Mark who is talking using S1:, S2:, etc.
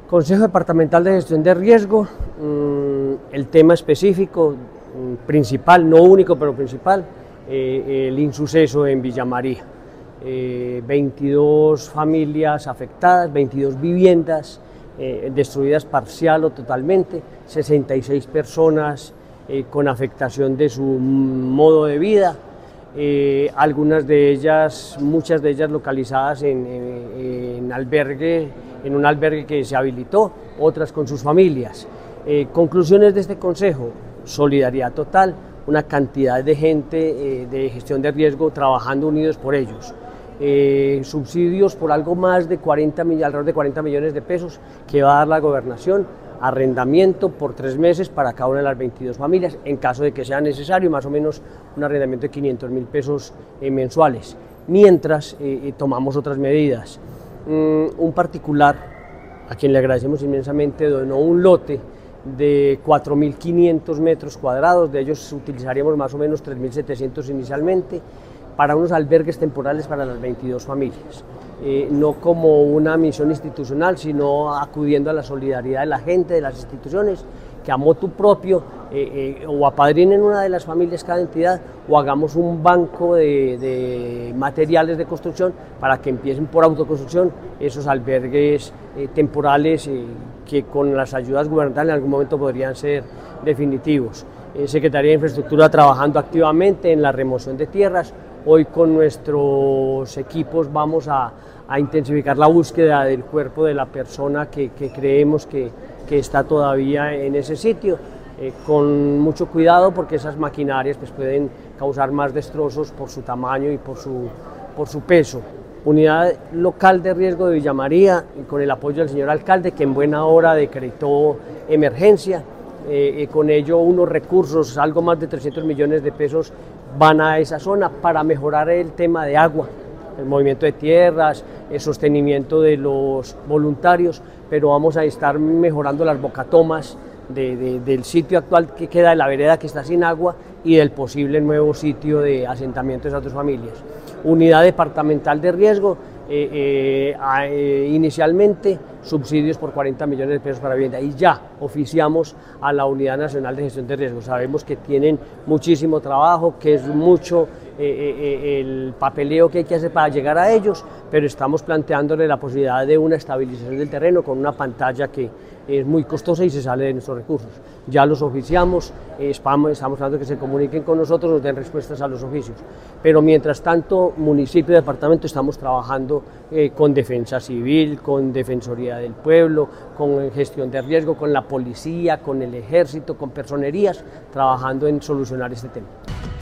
S1: Consejo Departamental de Gestión de Riesgo, el tema específico, principal, no único, pero principal, el insuceso en Villa María. 22 familias afectadas, 22 viviendas destruidas parcial o totalmente, 66 personas con afectación de su modo de vida, algunas de ellas, muchas de ellas localizadas en un albergue que se habilitó, otras con sus familias. Conclusiones de este consejo: solidaridad total, una cantidad de gente de gestión de riesgo trabajando unidos por ellos. Subsidios por algo más de alrededor de 40 millones de pesos que va a dar la gobernación, arrendamiento por 3 meses para cada una de las 22 familias, en caso de que sea necesario, más o menos un arrendamiento de 500.000 pesos mensuales, mientras tomamos otras medidas. Un particular, a quien le agradecemos inmensamente, donó un lote de 4.500 metros cuadrados, de ellos utilizaríamos más o menos 3.700 inicialmente, para unos albergues temporales para las 22 familias, no como una misión institucional, sino acudiendo a la solidaridad de la gente, de las instituciones, que a motu propio o apadrinen una de las familias cada entidad, o hagamos un banco de materiales de construcción para que empiecen por autoconstrucción esos albergues temporales que con las ayudas gubernamentales en algún momento podrían ser definitivos. Secretaría de Infraestructura trabajando activamente en la remoción de tierras. Hoy con nuestros equipos vamos a intensificar la búsqueda del cuerpo de la persona que creemos que está todavía en ese sitio, con mucho cuidado, porque esas maquinarias pues, pueden causar más destrozos por su tamaño y por su peso. Unidad local de riesgo de Villa María, con el apoyo del señor alcalde, que en buena hora decretó emergencia. Con ello unos recursos, algo más de 300 millones de pesos, van a esa zona para mejorar el tema de agua, el movimiento de tierras, el sostenimiento de los voluntarios, pero vamos a estar mejorando las bocatomas del sitio actual que queda de la vereda que está sin agua y del posible nuevo sitio de asentamiento de esas dos familias. Unidad Departamental de Riesgo, inicialmente subsidios por 40 millones de pesos para vivienda, y ya oficiamos a la Unidad Nacional de Gestión de Riesgos. Sabemos que tienen muchísimo trabajo, que es mucho el papeleo que hay que hacer para llegar a ellos, pero estamos planteándole la posibilidad de una estabilización del terreno con una pantalla que es muy costosa y se sale de nuestros recursos. Ya los oficiamos, estamos hablando que se comuniquen con nosotros, nos den respuestas a los oficios, pero mientras tanto, municipio y departamento estamos trabajando con Defensa Civil, con Defensoría del Pueblo, con gestión de riesgo, con la policía, con el ejército, con personerías, trabajando en solucionar este tema.